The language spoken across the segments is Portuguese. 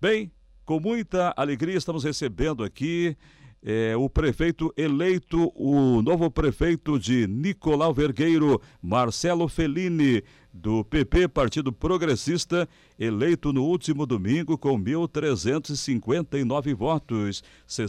Bem, com muita alegria estamos recebendo aqui o prefeito eleito, o novo prefeito de Nicolau Vergueiro, Marcelo Fellini, do PP, Partido Progressista, eleito no último domingo com 1.359 votos,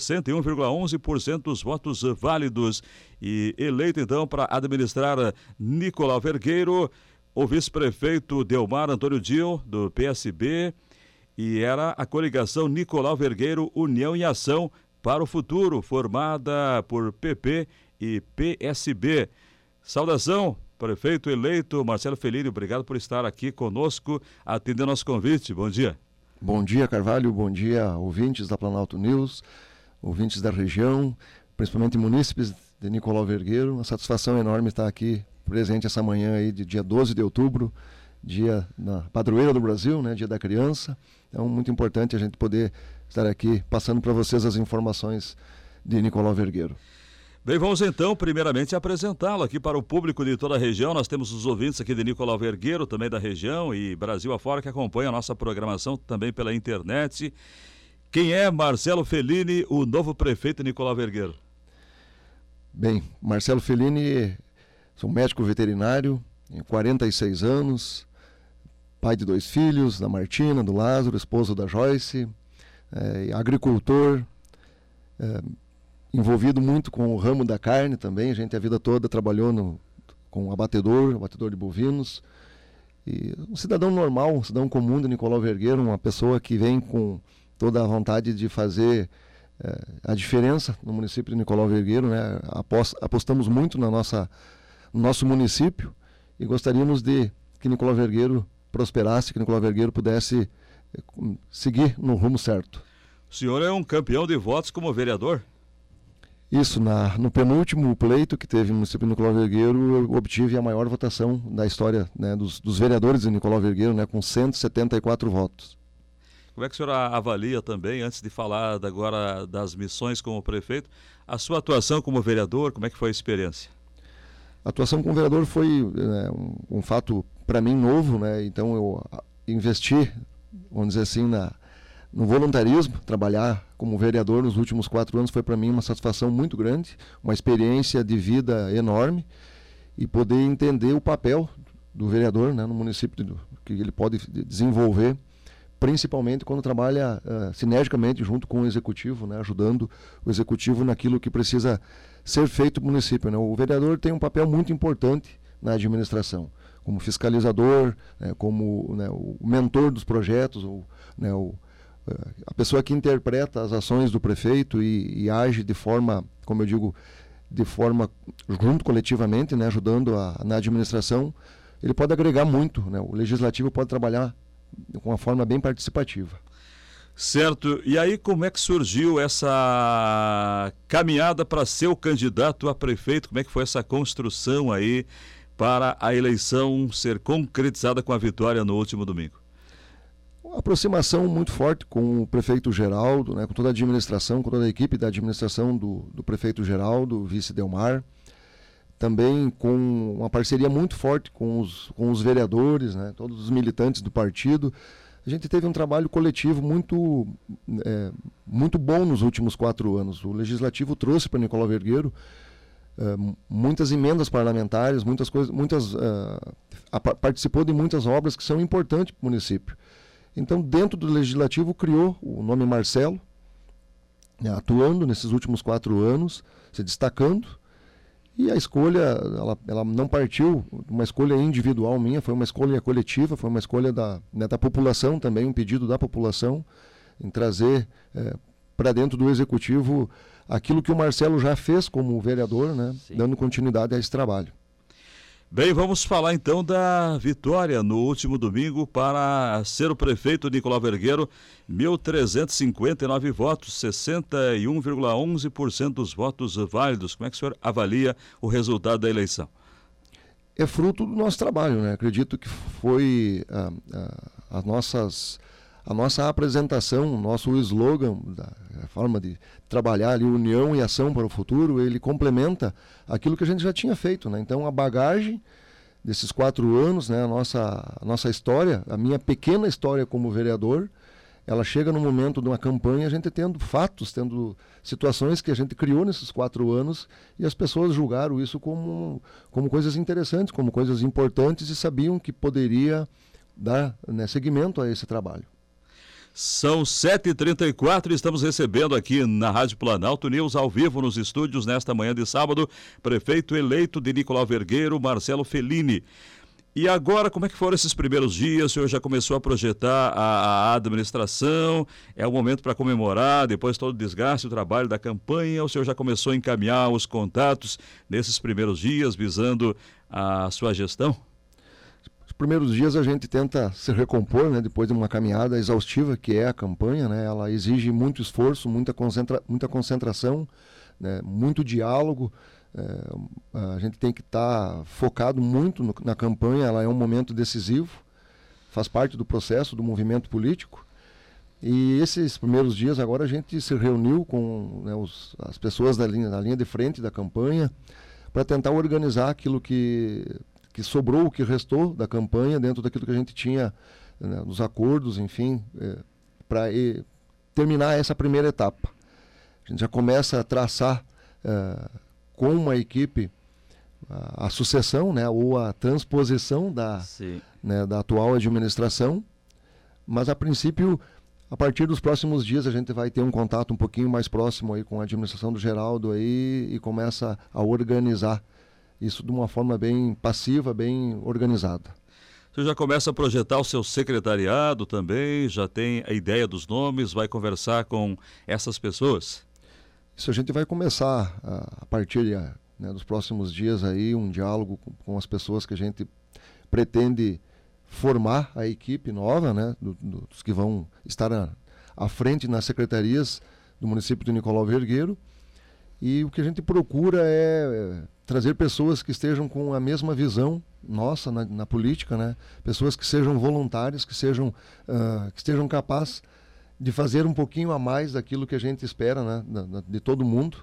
61,11% dos votos válidos, e eleito então para administrar Nicolau Vergueiro, o vice-prefeito Delmar Antônio Dil, do PSB, e era a coligação Nicolau Vergueiro União e Ação para o Futuro, formada por PP e PSB. Saudação, prefeito eleito Marcelo Fellini, obrigado por estar aqui conosco, atendendo nosso convite. Bom dia. Bom dia, Carvalho, bom dia, ouvintes da Planalto News, ouvintes da região, principalmente munícipes de Nicolau Vergueiro. Uma satisfação enorme estar aqui presente essa manhã aí de dia 12 de outubro, dia na padroeira do Brasil, né, dia da criança. Então, muito importante a gente poder estar aqui passando para vocês as informações de Nicolau Vergueiro. Bem, vamos então primeiramente apresentá-lo aqui para o público de toda a região. Nós temos os ouvintes aqui de Nicolau Vergueiro, também da região e Brasil afora, que acompanham a nossa programação também pela internet. Quem é Marcelo Fellini, o novo prefeito de Nicolau Vergueiro? Bem, Marcelo Fellini, sou médico veterinário, tenho 46 anos, pai de 2 filhos, da Martina, do Lázaro, esposo da Joyce, agricultor, envolvido muito com o ramo da carne também. A gente a vida toda trabalhou com abatedor de bovinos. E um cidadão normal, um cidadão comum de Nicolau Vergueiro, uma pessoa que vem com toda a vontade de fazer a diferença no município de Nicolau Vergueiro, né? Apostamos muito no nosso município e gostaríamos de que Nicolau Vergueiro prosperasse, que Nicolau Vergueiro pudesse seguir no rumo certo. O senhor é um campeão de votos como vereador? Isso, no penúltimo pleito que teve no município de Nicolau Vergueiro, eu obtive a maior votação da história, né, dos vereadores de Nicolau Vergueiro, né, com 174 votos. Como é que o senhor avalia também, antes de falar agora das missões como prefeito, a sua atuação como vereador, como é que foi a experiência? A atuação como vereador foi um fato para mim novo, né? Então eu investi, vamos dizer assim, no voluntarismo. Trabalhar como vereador nos últimos 4 anos foi para mim uma satisfação muito grande, uma experiência de vida enorme, e poder entender o papel do vereador, né, no município, que ele pode desenvolver, principalmente quando trabalha sinergicamente junto com o executivo, né, ajudando o executivo naquilo que precisa ser feito no município, né. O vereador tem um papel muito importante na administração, como fiscalizador, né, como, né, o mentor dos projetos, a pessoa que interpreta as ações do prefeito e age de forma, como eu digo, de forma junto coletivamente, né, ajudando na administração. Ele pode agregar muito, né, o legislativo pode trabalhar com uma forma bem participativa. Certo. E aí, como é que surgiu essa caminhada para ser o candidato a prefeito? Como é que foi essa construção aí para a eleição ser concretizada com a vitória no último domingo? Uma aproximação muito forte com o prefeito Geraldo, né, com toda a administração, com toda a equipe da administração do prefeito Geraldo, o vice Delmar. Também com uma parceria muito forte com os vereadores, né, todos os militantes do partido. A gente teve um trabalho coletivo muito bom nos últimos 4 anos. O Legislativo trouxe para Nicolau Vergueiro muitas emendas parlamentares, participou de muitas obras que são importantes para o município. Então, dentro do Legislativo, criou o nome Marcelo, né, atuando nesses últimos 4 anos, se destacando. E a escolha, ela não partiu de uma escolha individual minha, foi uma escolha coletiva, foi uma escolha da população também, um pedido da população em trazer para dentro do Executivo aquilo que o Marcelo já fez como vereador, né, dando continuidade a esse trabalho. Bem, vamos falar então da vitória no último domingo para ser o prefeito Nicolau Vergueiro, 1.359 votos, 61,11% dos votos válidos. Como é que o senhor avalia o resultado da eleição? É fruto do nosso trabalho, né? Acredito que foi a nossa apresentação, o nosso slogan, a forma de trabalhar ali, união e ação para o futuro, ele complementa aquilo que a gente já tinha feito, né? Então a bagagem desses 4 anos, né, a nossa história, a minha pequena história como vereador, ela chega no momento de uma campanha, a gente tendo fatos, tendo situações que a gente criou nesses 4 anos e as pessoas julgaram isso como coisas interessantes, como coisas importantes e sabiam que poderia dar, né, seguimento a esse trabalho. São 7h34 e estamos recebendo aqui na Rádio Planalto News ao vivo nos estúdios nesta manhã de sábado, prefeito eleito de Nicolau Vergueiro, Marcelo Fellini. E agora, como é que foram esses primeiros dias? O senhor já começou a projetar a administração? É o momento para comemorar, depois todo o desgaste, o trabalho da campanha? O senhor já começou a encaminhar os contatos nesses primeiros dias, visando a sua gestão? Os primeiros dias a gente tenta se recompor, né, depois de uma caminhada exaustiva que é a campanha, né? Ela exige muito esforço, muita concentração, né, muito diálogo. A gente tem que estar focado muito na campanha, ela é um momento decisivo, faz parte do processo do movimento político. E esses primeiros dias agora a gente se reuniu com, né, as pessoas da linha de frente da campanha para tentar organizar aquilo que sobrou, o que restou da campanha dentro daquilo que a gente tinha, né, nos acordos, enfim, para terminar essa primeira etapa. A gente já começa a traçar com uma equipe a sucessão, né, ou a transposição né, da atual administração, mas a princípio, a partir dos próximos dias a gente vai ter um contato um pouquinho mais próximo aí com a administração do Geraldo aí, e começa a organizar isso de uma forma bem passiva, bem organizada. Você já começa a projetar o seu secretariado também, já tem a ideia dos nomes, vai conversar com essas pessoas? Isso a gente vai começar a partir, né, dos próximos dias aí, um diálogo com as pessoas que a gente pretende formar a equipe nova, né, dos que vão estar à frente nas secretarias do município de Nicolau Vergueiro. E o que a gente procura é trazer pessoas que estejam com a mesma visão nossa na política, né, pessoas que sejam voluntárias, que estejam capazes de fazer um pouquinho a mais daquilo que a gente espera, né, de todo mundo,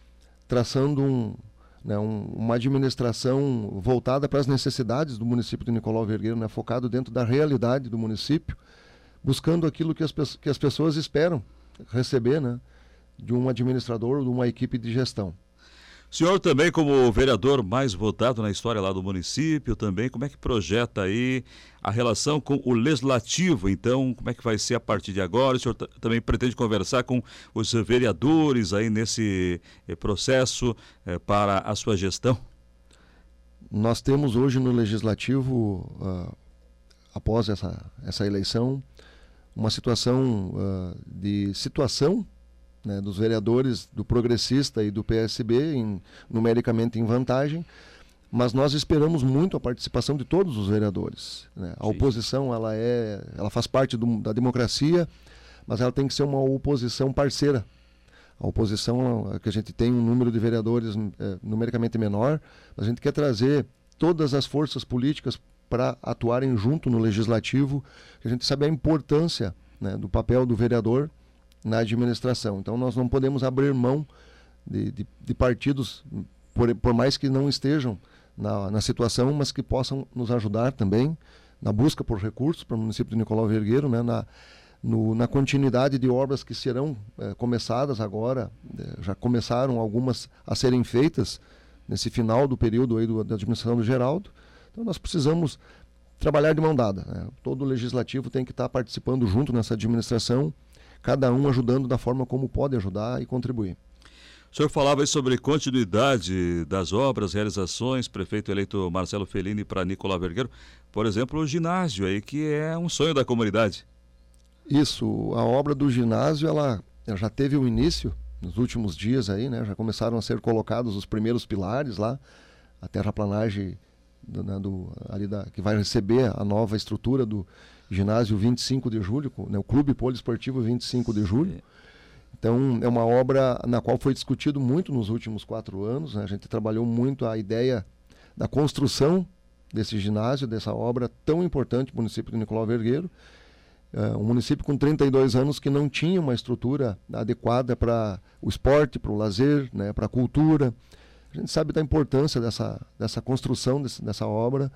traçando uma administração voltada para as necessidades do município de Nicolau Vergueiro, né, focado dentro da realidade do município, buscando aquilo que as pessoas esperam receber, né, de um administrador ou de uma equipe de gestão. O senhor também, como vereador mais votado na história lá do município, também, como é que projeta aí a relação com o legislativo? Então, como é que vai ser a partir de agora? O senhor também pretende conversar com os vereadores aí nesse processo para a sua gestão? Nós temos hoje no legislativo, após essa eleição, uma situação né, dos vereadores do Progressista e do PSB, numericamente em vantagem, mas nós esperamos muito a participação de todos os vereadores, né? A oposição ela faz parte da democracia, mas ela tem que ser uma oposição parceira. A oposição, que a gente tem um número de vereadores numericamente menor, a gente quer trazer todas as forças políticas para atuarem junto no legislativo, que a gente sabe a importância, né, do papel do vereador na administração. Então nós não podemos abrir mão de partidos, por mais que não estejam na situação, mas que possam nos ajudar também na busca por recursos para o município de Nicolau Vergueiro, né, na continuidade de obras que serão começadas agora, já começaram algumas a serem feitas nesse final do período aí da administração do Geraldo. Então nós precisamos trabalhar de mão dada, né? Todo o legislativo tem que estar participando junto nessa administração, cada um ajudando da forma como pode ajudar e contribuir. O senhor falava aí sobre continuidade das obras, realizações, prefeito eleito Marcelo Fellini para Nicolau Vergueiro, por exemplo, o ginásio aí, que é um sonho da comunidade. Isso, a obra do ginásio, ela já teve o início nos últimos dias aí, né? Já começaram a ser colocados os primeiros pilares lá, a terraplanagem que vai receber a nova estrutura do ginásio 25 de julho, né, o Clube Poliesportivo 25 de julho. Então é uma obra na qual foi discutido muito nos últimos 4 anos, né? A gente trabalhou muito a ideia da construção desse ginásio, dessa obra tão importante para o município de Nicolau Vergueiro, um município com 32 anos que não tinha uma estrutura adequada para o esporte, para o lazer, né, para a cultura. A gente sabe da importância dessa construção dessa obra,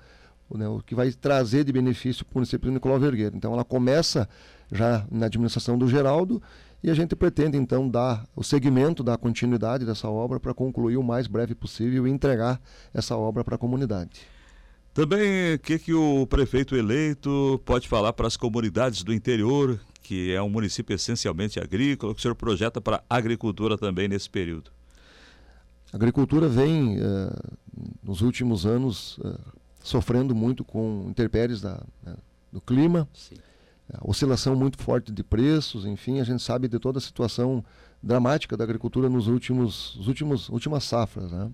né, o que vai trazer de benefício para o município de Nicolau Vergueiro. Então ela começa já na administração do Geraldo e a gente pretende então dar o segmento, dar continuidade dessa obra para concluir o mais breve possível e entregar essa obra para a comunidade. Também, o que o prefeito eleito pode falar para as comunidades do interior, que é um município essencialmente agrícola, que o senhor projeta para a agricultura também nesse período? A agricultura vem, nos últimos anos, sofrendo muito com intempéries do clima, Sim. Oscilação muito forte de preços, enfim, a gente sabe de toda a situação dramática da agricultura nos últimas safras, né?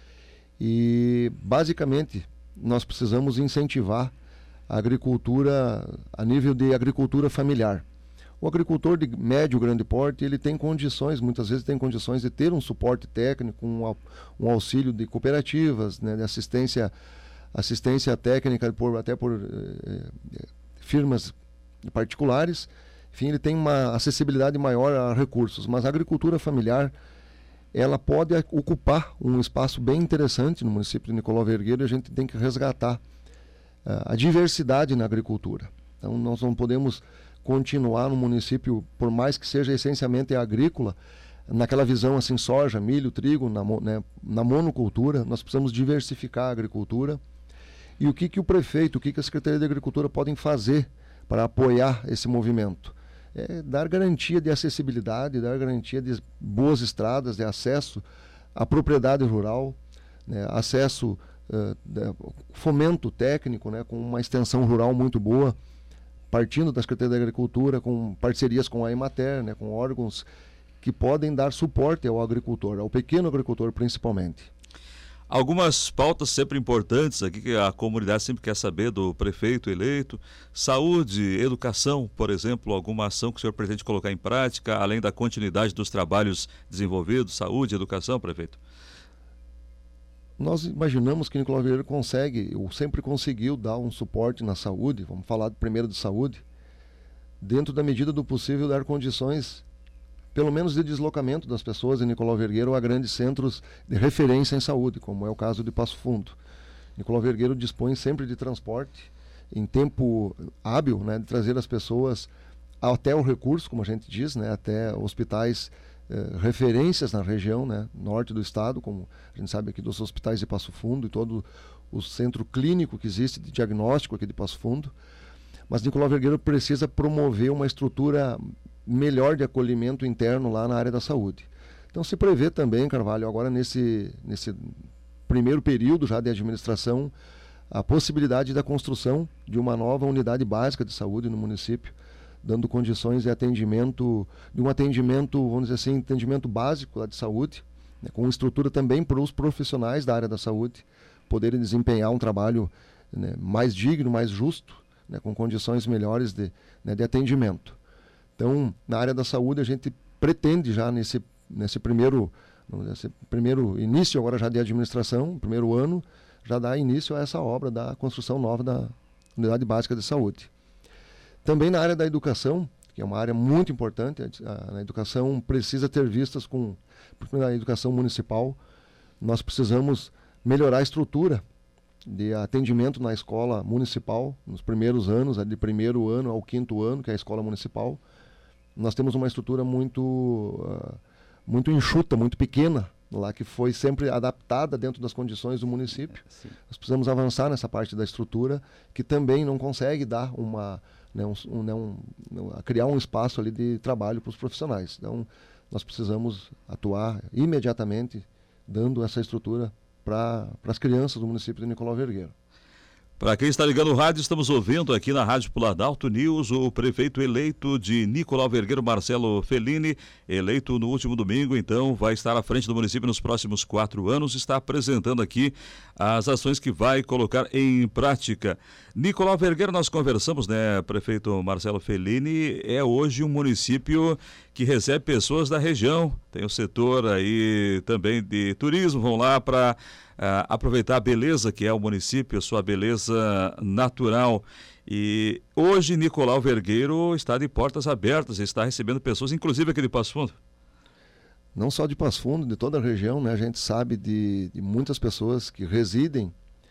E, basicamente, nós precisamos incentivar a agricultura a nível de agricultura familiar. O agricultor de médio e grande porte, ele tem condições, muitas vezes tem condições de ter um suporte técnico, um auxílio de cooperativas, né, de assistência técnica até por firmas particulares. Enfim, ele tem uma acessibilidade maior a recursos, mas a agricultura familiar, ela pode ocupar um espaço bem interessante no município de Nicolau Vergueiro, e a gente tem que resgatar a diversidade na agricultura. Então nós não podemos continuar no município, por mais que seja essencialmente agrícola, naquela visão assim, soja, milho, trigo, na monocultura. Nós precisamos diversificar a agricultura. E o que o prefeito, o que a Secretaria de Agricultura podem fazer para apoiar esse movimento? É dar garantia de acessibilidade, dar garantia de boas estradas, de acesso à propriedade rural, né, acesso, fomento técnico, né, com uma extensão rural muito boa, partindo da Secretaria da Agricultura, com parcerias com a Emater, né, com órgãos que podem dar suporte ao agricultor, ao pequeno agricultor principalmente. Algumas pautas sempre importantes aqui que a comunidade sempre quer saber do prefeito eleito: saúde, educação, por exemplo, alguma ação que o senhor pretende colocar em prática, além da continuidade dos trabalhos desenvolvidos, saúde, educação, prefeito? Nós imaginamos que Nicolau Vergueiro consegue, ou sempre conseguiu, dar um suporte na saúde. Vamos falar primeiro de saúde, dentro da medida do possível, dar condições, pelo menos de deslocamento das pessoas em Nicolau Vergueiro a grandes centros de referência em saúde, como é o caso de Passo Fundo. Nicolau Vergueiro dispõe sempre de transporte em tempo hábil, né, de trazer as pessoas até o recurso, como a gente diz, né, até hospitais referências na região, né, norte do estado, como a gente sabe aqui dos hospitais de Passo Fundo e todo o centro clínico que existe de diagnóstico aqui de Passo Fundo. Mas Nicolau Vergueiro precisa promover uma estrutura melhor de acolhimento interno lá na área da saúde. Então se prevê também, Carvalho, agora nesse primeiro período já de administração, a possibilidade da construção de uma nova unidade básica de saúde no município, dando condições de atendimento, vamos dizer assim, atendimento básico lá de saúde, né, com estrutura também para os profissionais da área da saúde poderem desempenhar um trabalho, né, mais digno, mais justo, né, com condições melhores de atendimento. Então, na área da saúde, a gente pretende já nesse primeiro início agora já de administração, primeiro ano, já dar início a essa obra da construção nova da unidade básica de saúde. Também na área da educação, que é uma área muito importante, a educação precisa ter vistas porque na educação municipal nós precisamos melhorar a estrutura de atendimento na escola municipal, nos primeiros anos, de primeiro ano ao quinto ano, que é a escola municipal. Nós temos uma estrutura muito enxuta, muito pequena, lá, que foi sempre adaptada dentro das condições do município. Nós precisamos avançar nessa parte da estrutura, que também não consegue dar criar um espaço ali de trabalho para os profissionais. Então, nós precisamos atuar imediatamente, dando essa estrutura para as crianças do município de Nicolau Vergueiro. Para quem está ligando o rádio, estamos ouvindo aqui na Rádio Planalto News o prefeito eleito de Nicolau Vergueiro, Marcelo Fellini, eleito no último domingo, então vai estar à frente do município nos próximos 4 anos, está apresentando aqui as ações que vai colocar em prática. Nicolau Vergueiro, nós conversamos, né, prefeito Marcelo Fellini, é hoje um município que recebe pessoas da região, tem o setor aí também de turismo, vão lá para aproveitar a beleza que é o município, a sua beleza natural. E hoje Nicolau Vergueiro está de portas abertas, está recebendo pessoas, inclusive aqui de Passo Fundo. Não só de Passo Fundo, de toda a região, né? A gente sabe de muitas pessoas que residem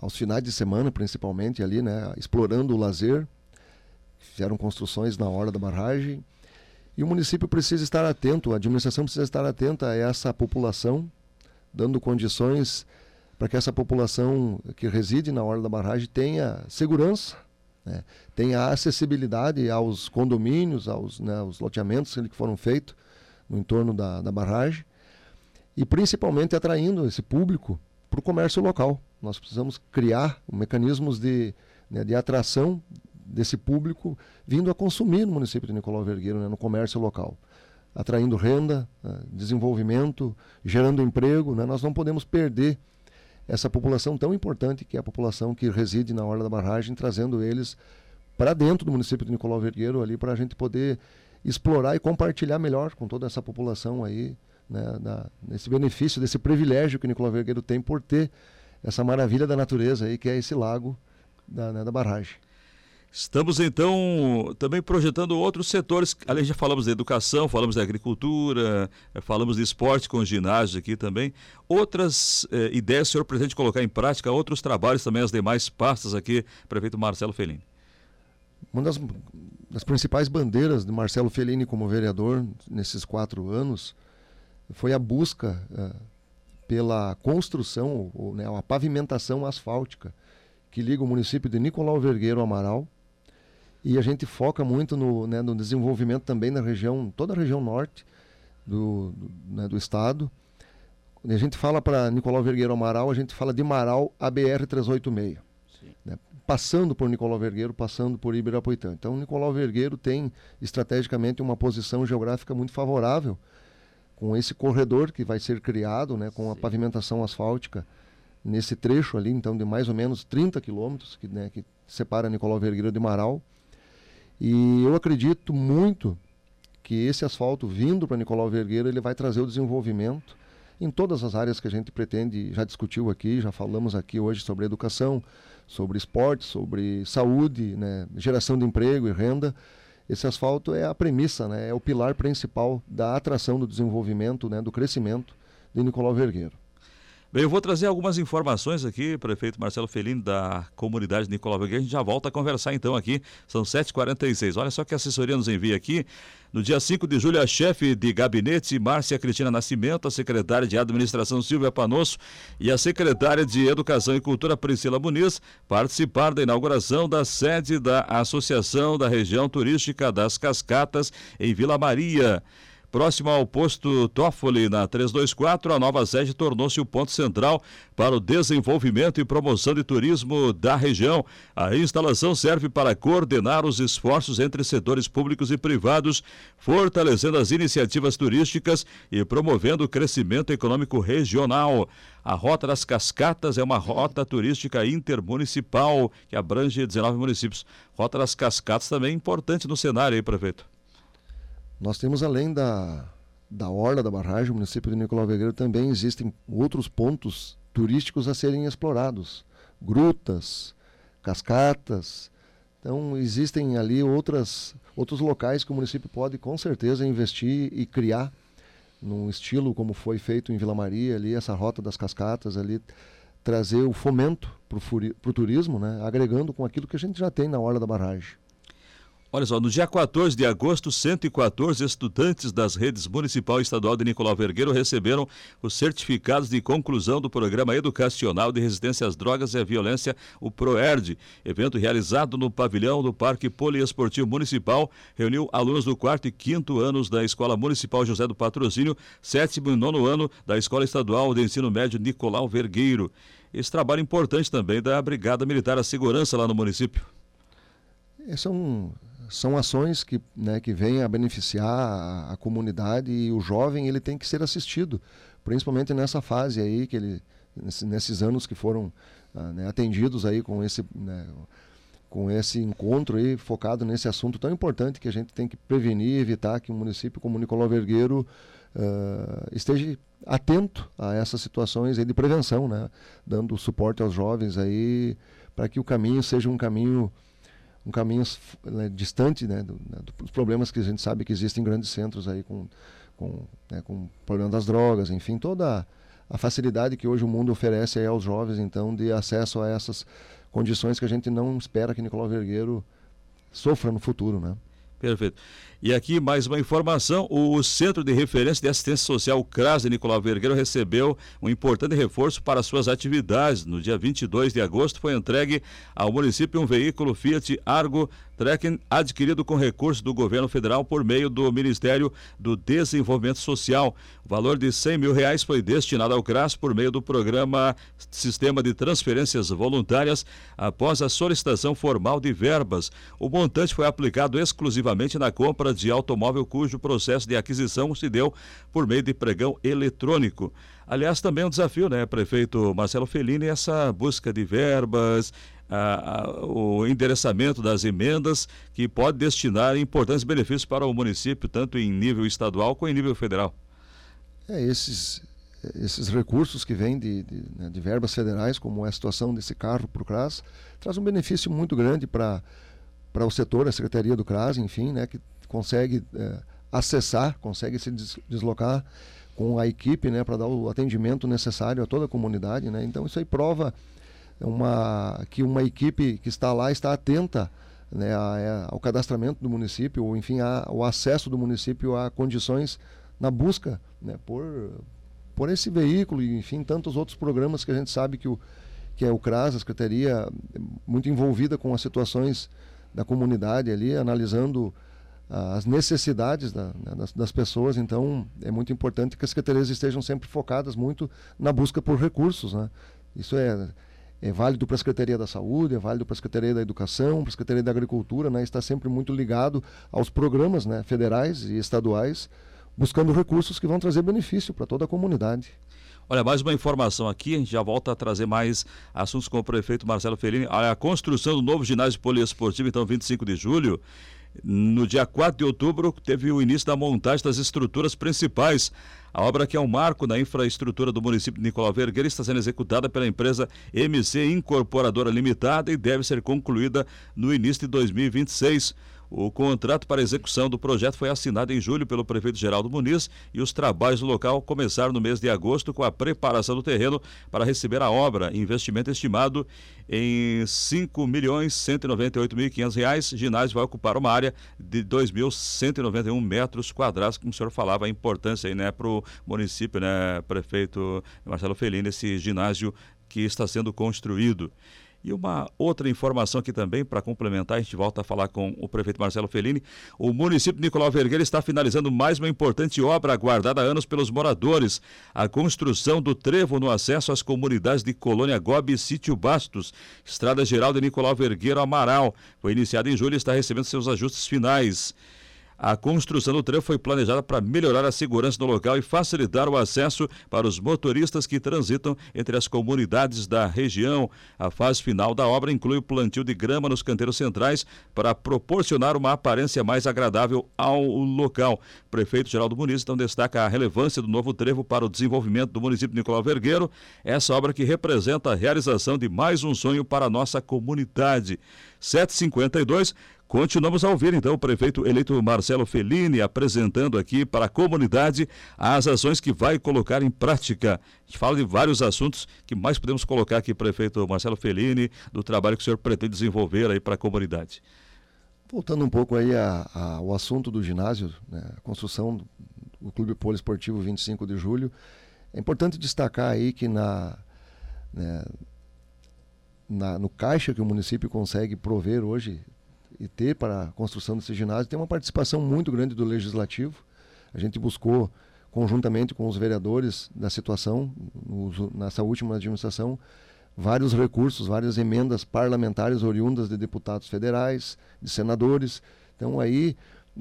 aos finais de semana, principalmente ali, né, explorando o lazer. Fizeram construções na orla da barragem. E o município precisa estar atento, a administração precisa estar atenta a essa população, dando condições para que essa população que reside na orla da barragem tenha segurança, né, tenha acessibilidade aos condomínios, aos loteamentos que foram feitos no entorno da barragem, e principalmente atraindo esse público para o comércio local. Nós precisamos criar mecanismos de atração desse público vindo a consumir no município de Nicolau Vergueiro, né, no comércio local, atraindo renda, desenvolvimento, gerando emprego, né. Nós não podemos perder essa população tão importante que é a população que reside na orla da barragem, trazendo eles para dentro do município de Nicolau Vergueiro ali, para a gente poder explorar e compartilhar melhor com toda essa população aí, né, nesse benefício, desse privilégio que Nicolau Vergueiro tem por ter essa maravilha da natureza aí, que é esse lago da barragem. Estamos, então, também projetando outros setores, além já falamos da educação, falamos da agricultura, falamos de esporte com ginásio aqui também. Outras ideias o senhor pretende colocar em prática, outros trabalhos também, as demais pastas aqui, prefeito Marcelo Fellini? Uma das principais bandeiras de Marcelo Fellini como vereador nesses 4 anos foi a busca pela construção, a pavimentação asfáltica que liga o município de Nicolau Vergueiro ao Amaral. E a gente foca muito no desenvolvimento também da região, toda a região norte do estado. Quando a gente fala para Nicolau Vergueiro Amaral, a gente fala de Amaral a BR-386. Né? Passando por Nicolau Vergueiro, passando por Ibirapuitã. Então, Nicolau Vergueiro tem estrategicamente uma posição geográfica muito favorável com esse corredor que vai ser criado, né, com a pavimentação asfáltica nesse trecho ali, então, de mais ou menos 30 quilômetros que separa Nicolau Vergueiro de Amaral. E eu acredito muito que esse asfalto vindo para Nicolau Vergueiro, ele vai trazer o desenvolvimento em todas as áreas que a gente pretende, já discutiu aqui, já falamos aqui hoje sobre educação, sobre esporte, sobre saúde, né, geração de emprego e renda. Esse asfalto é a premissa, né, é o pilar principal da atração do desenvolvimento, né, do crescimento de Nicolau Vergueiro. Bem, eu vou trazer algumas informações aqui, prefeito Marcelo Fellini, da comunidade de Nicolau Vergueiro. A gente já volta a conversar então aqui, são 7h46. Olha só que a assessoria nos envia aqui. No dia 5 de julho, a chefe de gabinete, Márcia Cristina Nascimento, a secretária de administração, Silvia Panosso, e a secretária de Educação e Cultura, Priscila Muniz, participaram da inauguração da sede da Associação da Região Turística das Cascatas, em Vila Maria. Próximo ao posto Toffoli, na 324, a nova sede tornou-se o ponto central para o desenvolvimento e promoção de turismo da região. A instalação serve para coordenar os esforços entre setores públicos e privados, fortalecendo as iniciativas turísticas e promovendo o crescimento econômico regional. A Rota das Cascatas é uma rota turística intermunicipal que abrange 19 municípios. Rota das Cascatas também é importante no cenário aí, prefeito. Nós temos, além da orla da barragem, o município de Nicolau Vergueiro, também existem outros pontos turísticos a serem explorados. Grutas, cascatas. Então, existem ali outros locais que o município pode, com certeza, investir e criar num estilo como foi feito em Vila Maria, ali, essa Rota das Cascatas, ali, trazer o fomento para o turismo, né, agregando com aquilo que a gente já tem na orla da barragem. Olha só, no dia 14 de agosto, 114 estudantes das redes municipal e estadual de Nicolau Vergueiro receberam os certificados de conclusão do Programa Educacional de Resistência às Drogas e à Violência, o PROERD. Evento realizado no pavilhão do Parque Poliesportivo Municipal, reuniu alunos do 4º e 5º anos da Escola Municipal José do Patrocínio, 7º e 9º ano da Escola Estadual de Ensino Médio Nicolau Vergueiro. Esse trabalho importante também da Brigada Militar da Segurança lá no município. São ações que vêm a beneficiar a comunidade, e o jovem ele tem que ser assistido, principalmente nessa fase aí, nesses anos que foram atendidos aí com esse encontro aí, focado nesse assunto tão importante que a gente tem que prevenir e evitar que um município como Nicolau Vergueiro esteja atento a essas situações aí de prevenção, né, dando suporte aos jovens aí para que o caminho seja um caminho distante, né, dos problemas que a gente sabe que existem em grandes centros aí com o problema das drogas, enfim, toda a facilidade que hoje o mundo oferece aí aos jovens, então, de acesso a essas condições que a gente não espera que Nicolau Vergueiro sofra no futuro, né? Perfeito. E aqui mais uma informação, o Centro de Referência de Assistência Social CRAS de Nicolau Vergueiro recebeu um importante reforço para suas atividades. No dia 22 de agosto foi entregue ao município um veículo Fiat Argo Trekken adquirido com recursos do governo federal por meio do Ministério do Desenvolvimento Social. O valor de R$100 mil foi destinado ao CRAS por meio do programa Sistema de Transferências Voluntárias após a solicitação formal de verbas. O montante foi aplicado exclusivamente na compra de automóvel cujo processo de aquisição se deu por meio de pregão eletrônico. Aliás, também é um desafio, né, prefeito Marcelo Fellini, essa busca de verbas, o endereçamento das emendas que pode destinar importantes benefícios para o município, tanto em nível estadual como em nível federal. Esses recursos que vêm de verbas federais, como é a situação desse carro para o CRAS, traz um benefício muito grande para o setor, a Secretaria do CRAS, enfim, né, que consegue acessar, consegue se deslocar com a equipe, né, para dar o atendimento necessário a toda a comunidade, né? Então isso aí prova que uma equipe que está lá está atenta, né, ao cadastramento do município, ou enfim, ao acesso do município a condições na busca, né, por esse veículo e enfim tantos outros programas que a gente sabe que é o CRAS, a Secretaria, muito envolvida com as situações da comunidade ali, analisando as necessidades das pessoas. Então é muito importante que as secretarias estejam sempre focadas muito na busca por recursos, né? Isso é válido para a Secretaria da Saúde, é válido para a Secretaria da Educação, para a Secretaria da Agricultura, né? Está sempre muito ligado aos programas, né, federais e estaduais, buscando recursos que vão trazer benefício para toda a comunidade. Olha, mais uma informação aqui, a gente já volta a trazer mais assuntos com o prefeito Marcelo Fellini. A construção do novo ginásio poliesportivo, então 25 de julho, no dia 4 de outubro, teve o início da montagem das estruturas principais. A obra, que é um marco na infraestrutura do município de Nicolau Vergueiro, está sendo executada pela empresa MC Incorporadora Limitada e deve ser concluída no início de 2026. O contrato para execução do projeto foi assinado em julho pelo prefeito Geraldo Muniz e os trabalhos no local começaram no mês de agosto com a preparação do terreno para receber a obra. Investimento estimado em R$ 5.198.500. Ginásio vai ocupar uma área de 2.191 metros quadrados, como o senhor falava, a importância aí, né, para o município, né, prefeito Marcelo Fellini, esse ginásio que está sendo construído. E uma outra informação aqui também, para complementar, a gente volta a falar com o prefeito Marcelo Fellini. O município de Nicolau Vergueiro está finalizando mais uma importante obra aguardada há anos pelos moradores. A construção do trevo no acesso às comunidades de Colônia Gobi e Sítio Bastos, Estrada Geral de Nicolau Vergueiro Amaral. Foi iniciada em julho e está recebendo seus ajustes finais. A construção do trevo foi planejada para melhorar a segurança no local e facilitar o acesso para os motoristas que transitam entre as comunidades da região. A fase final da obra inclui o plantio de grama nos canteiros centrais para proporcionar uma aparência mais agradável ao local. O prefeito Geraldo Muniz então destaca a relevância do novo trevo para o desenvolvimento do município de Nicolau Vergueiro. Essa obra que representa a realização de mais um sonho para a nossa comunidade. 7h52. Continuamos a ouvir, então, o prefeito eleito Marcelo Fellini apresentando aqui para a comunidade as ações que vai colocar em prática. A gente fala de vários assuntos que mais podemos colocar aqui, prefeito Marcelo Fellini, do trabalho que o senhor pretende desenvolver aí para a comunidade. Voltando um pouco aí ao assunto do ginásio, né, a construção do Clube Poliesportivo 25 de Julho, é importante destacar aí que no caixa que o município consegue prover hoje e ter para a construção desse ginásio, tem uma participação muito grande do Legislativo. A gente buscou, conjuntamente com os vereadores da situação, nessa última administração, vários recursos, várias emendas parlamentares oriundas de deputados federais, de senadores. Então aí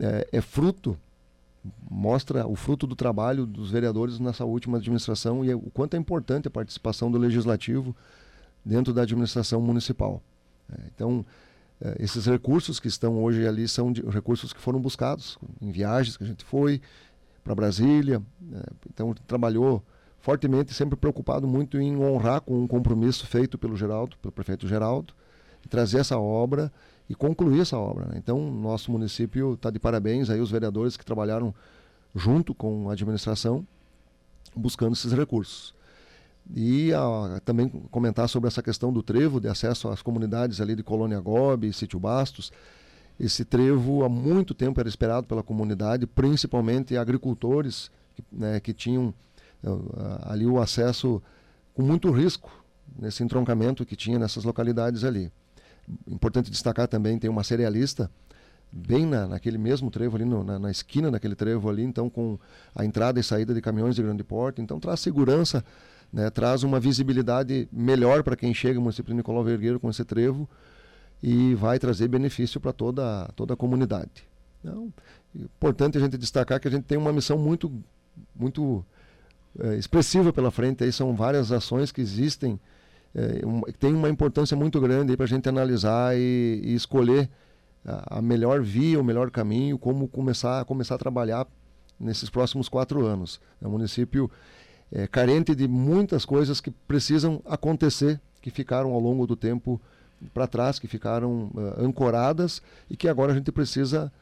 mostra o fruto do trabalho dos vereadores nessa última administração e o quanto é importante a participação do Legislativo dentro da administração municipal. Então, esses recursos que estão hoje ali são recursos que foram buscados em viagens que a gente foi para Brasília. Então trabalhou fortemente, sempre preocupado muito em honrar com um compromisso feito pelo prefeito Geraldo, e trazer essa obra e concluir essa obra, né? Então nosso município está de parabéns aí os vereadores que trabalharam junto com a administração buscando esses recursos. E também comentar sobre essa questão do trevo, de acesso às comunidades ali de Colônia Gobi e Sítio Bastos. Esse trevo há muito tempo era esperado pela comunidade, principalmente agricultores, né, que tinham ali o acesso com muito risco nesse entroncamento que tinha nessas localidades ali. Importante destacar também, tem uma cerealista bem naquele mesmo trevo ali, na esquina daquele trevo ali, então com a entrada e saída de caminhões de grande porte, então traz segurança, né, traz uma visibilidade melhor para quem chega no município de Nicolau Vergueiro com esse trevo e vai trazer benefício para toda a comunidade. Então, é importante a gente destacar que a gente tem uma missão muito expressiva pela frente, aí são várias ações que existem, tem uma importância muito grande para a gente analisar e escolher a melhor via, o melhor caminho, como começar a trabalhar nesses próximos 4 anos. É um município carente de muitas coisas que precisam acontecer, que ficaram ao longo do tempo para trás, que ficaram ancoradas e que agora a gente precisa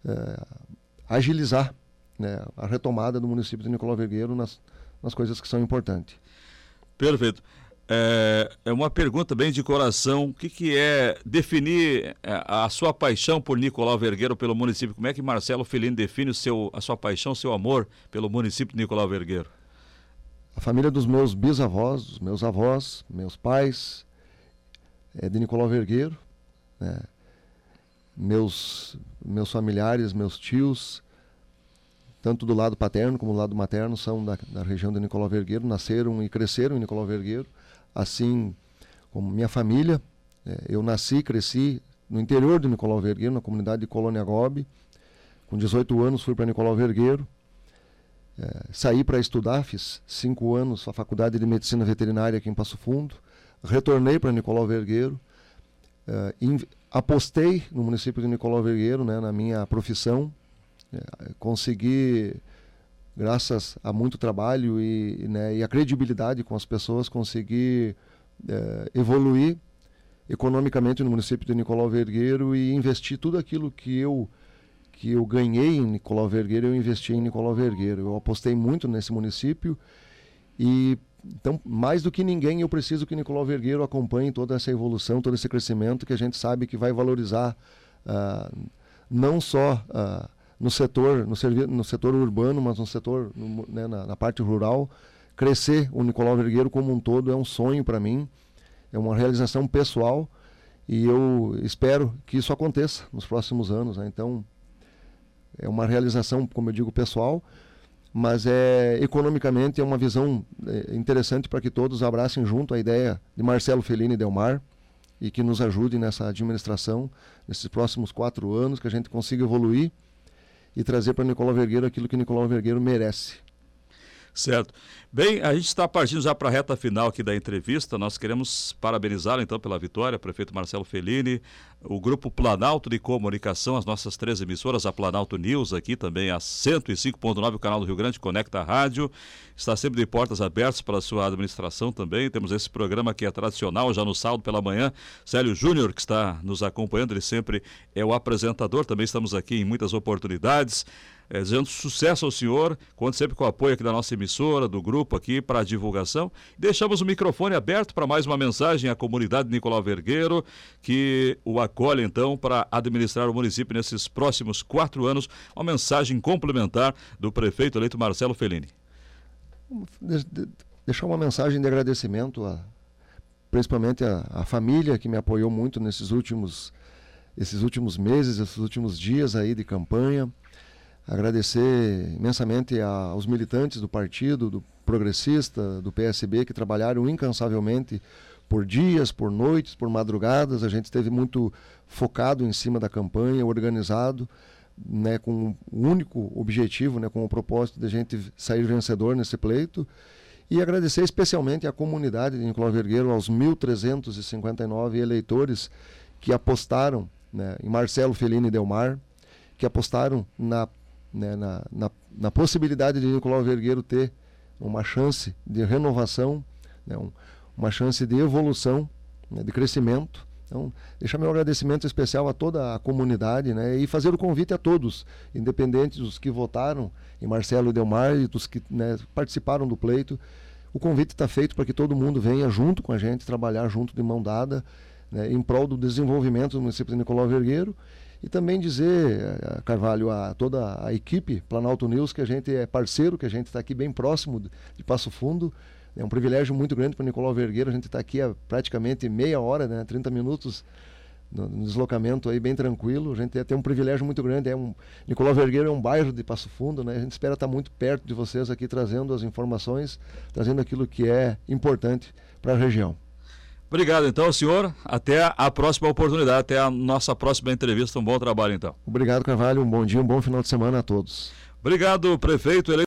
agilizar, né, a retomada do município de Nicolau Vergueiro nas coisas que são importantes. Perfeito. É uma pergunta bem de coração. O que é definir a sua paixão por Nicolau Vergueiro, pelo município? Como é que Marcelo Fellini define a sua paixão, seu amor pelo município de Nicolau Vergueiro? A família dos meus bisavós, dos meus avós, meus pais, é de Nicolau Vergueiro, né? Meus familiares, meus tios, tanto do lado paterno como do lado materno, são da região de Nicolau Vergueiro, nasceram e cresceram em Nicolau Vergueiro, assim como minha família. Eu nasci e cresci no interior de Nicolau Vergueiro, na comunidade de Colônia Gobi. Com 18 anos fui para Nicolau Vergueiro, saí para estudar, fiz 5 anos a faculdade de medicina veterinária aqui em Passo Fundo, retornei para Nicolau Vergueiro, apostei no município de Nicolau Vergueiro, né, na minha profissão, consegui, graças a muito trabalho e a credibilidade com as pessoas, consegui evoluir economicamente no município de Nicolau Vergueiro e investir tudo aquilo que eu ganhei em Nicolau Vergueiro, eu investi em Nicolau Vergueiro. Eu apostei muito nesse município e, então, mais do que ninguém, eu preciso que Nicolau Vergueiro acompanhe toda essa evolução, todo esse crescimento que a gente sabe que vai valorizar não só no setor urbano, mas no setor, né, na parte rural. Crescer o Nicolau Vergueiro como um todo é um sonho para mim, é uma realização pessoal e eu espero que isso aconteça nos próximos anos, né? Então, é uma realização, como eu digo, pessoal, mas economicamente é uma visão interessante para que todos abracem junto a ideia de Marcelo Fellini e Delmar e que nos ajude nessa administração, nesses próximos 4 anos, que a gente consiga evoluir e trazer para Nicolau Vergueiro aquilo que Nicolau Vergueiro merece. Certo. Bem, a gente está partindo já para a reta final aqui da entrevista. Nós queremos parabenizá-lo então pela vitória, prefeito Marcelo Fellini, o Grupo Planalto de Comunicação, as nossas 3 emissoras, a Planalto News aqui também, a 105.9, o canal do Rio Grande Conecta Rádio, está sempre de portas abertas para a sua administração também. Temos esse programa que é tradicional, já no sábado pela manhã, Célio Júnior, que está nos acompanhando, ele sempre é o apresentador, também estamos aqui em muitas oportunidades. Desejando sucesso ao senhor, conte sempre com o apoio aqui da nossa emissora, do grupo aqui para a divulgação. Deixamos o microfone aberto para mais uma mensagem à comunidade de Nicolau Vergueiro, que o acolhe então para administrar o município nesses próximos 4 anos. Uma mensagem complementar do prefeito eleito Marcelo Fellini. Deixar uma mensagem de agradecimento, principalmente a família que me apoiou muito esses últimos meses, esses últimos dias aí de campanha. Agradecer imensamente aos militantes do partido, do Progressista, do PSB, que trabalharam incansavelmente por dias, por noites, por madrugadas. A gente esteve muito focado em cima da campanha, organizado, né, com o único objetivo, né, com o propósito de a gente sair vencedor nesse pleito. E agradecer especialmente à comunidade de Nicolau Vergueiro, aos 1.359 eleitores que apostaram, né, em Marcelo Fellini e Delmar, que apostaram na possibilidade de Nicolau Vergueiro ter uma chance de renovação, né, uma chance de evolução, né, de crescimento. Então, deixar meu agradecimento especial a toda a comunidade, né, e fazer o convite a todos, independente dos que votaram em Marcelo e Delmar e dos que, né, participaram do pleito, o convite está feito para que todo mundo venha junto com a gente, trabalhar junto de mão dada, né, em prol do desenvolvimento do município de Nicolau Vergueiro. E também dizer, Carvalho, a toda a equipe Planalto News, que a gente é parceiro, que a gente está aqui bem próximo de Passo Fundo. É um privilégio muito grande para Nicolau Vergueiro, a gente está aqui há praticamente meia hora, né, 30 minutos no deslocamento aí bem tranquilo. A gente tem um privilégio muito grande. Nicolau Vergueiro é um bairro de Passo Fundo, né? A gente espera estar muito perto de vocês aqui, trazendo as informações, trazendo aquilo que é importante para a região. Obrigado, então, senhor. Até a próxima oportunidade, até a nossa próxima entrevista. Um bom trabalho, então. Obrigado, Carvalho. Um bom dia, um bom final de semana a todos. Obrigado, prefeito.